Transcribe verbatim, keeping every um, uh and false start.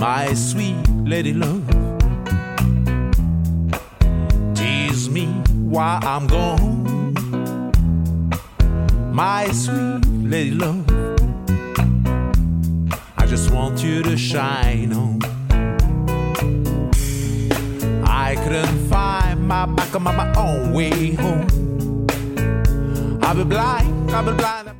my sweet lady love. Tease me while I'm gone, my sweet lady love. I just want you to shine on. I couldn't find my back on my own way home. I'll be blind, I'll be blind.